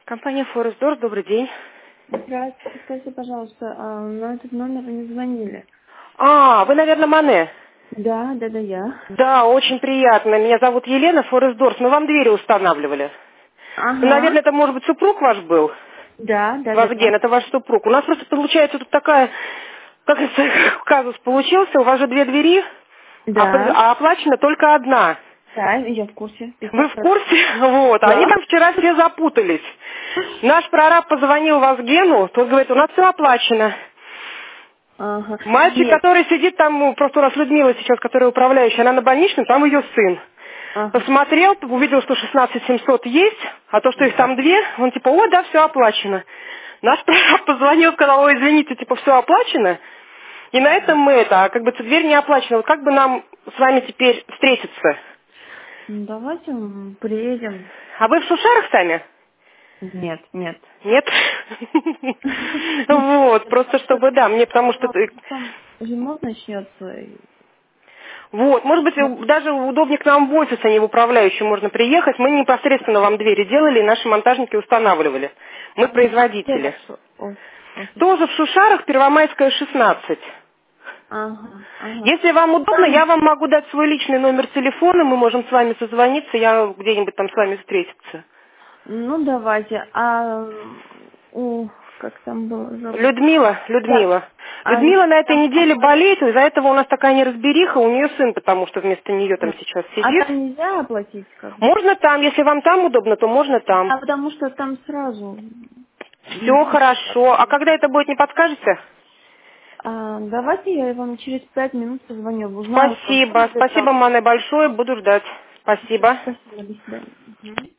Компания Форестдор, добрый день. Здравствуйте, скажите, пожалуйста, на этот номер не звонили? Вы, наверное, Мане? Да, я. Да, очень приятно. Меня зовут Елена Форестдорс. Мы вам двери устанавливали. Ну, наверное, Ага. это, может быть, супруг ваш был? Да. Вазген, это ваш супруг. У нас просто получается тут такая, как это, казус получился. У вас же две двери, Да. а оплачена только одна. Да, я в курсе. Вы в 500%. курсе? Вот. Они Да. там вчера все запутались. Наш прораб позвонил Вазгену, тот говорит, у нас все оплачено. Ага. Мальчик, Нет. который сидит там, просто у нас Людмила сейчас, которая управляющая, она на больничном, там ее сын. Ага. Посмотрел, увидел, что 16 700 есть, а то, что их там Да. две, он типа, о, да, все оплачено. Наш прораб позвонил, сказал, ой, извините, типа, все оплачено. И на этом мы как бы дверь не оплачена. Вот как бы нам с вами теперь встретиться? Ну, давайте приедем. А вы в Шушарах сами? Нет. Нет? Вот, просто чтобы, да, мне потому что... Там ремонт начнется. Вот, может быть, даже удобнее к нам в офис, а не в управляющую можно приехать. Мы непосредственно вам двери делали, и наши монтажники устанавливали. Мы Где производители. ваш офис? Тоже в Шушарах, Первомайская, 16. Ага. Если вам удобно, Там, я вам могу дать свой личный номер телефона, мы можем с вами созвониться, я где-нибудь там с вами встретиться. ну, давайте. Как там было зовут? Людмила. Да. Людмила на этой Там неделе болеет, из-за этого у нас такая неразбериха, у нее сын, потому что вместо нее там сейчас сидит. там нельзя оплатить как бы? Можно там, если вам там удобно, то можно там. Потому что там сразу не Все будет. хорошо. А когда это будет, не подскажете? Давайте я вам через 5 минут позвоню. Узнаю, Спасибо. будет ли Спасибо, там. Мане, большое. Буду ждать. Спасибо. Спасибо, до свидания. Мгм.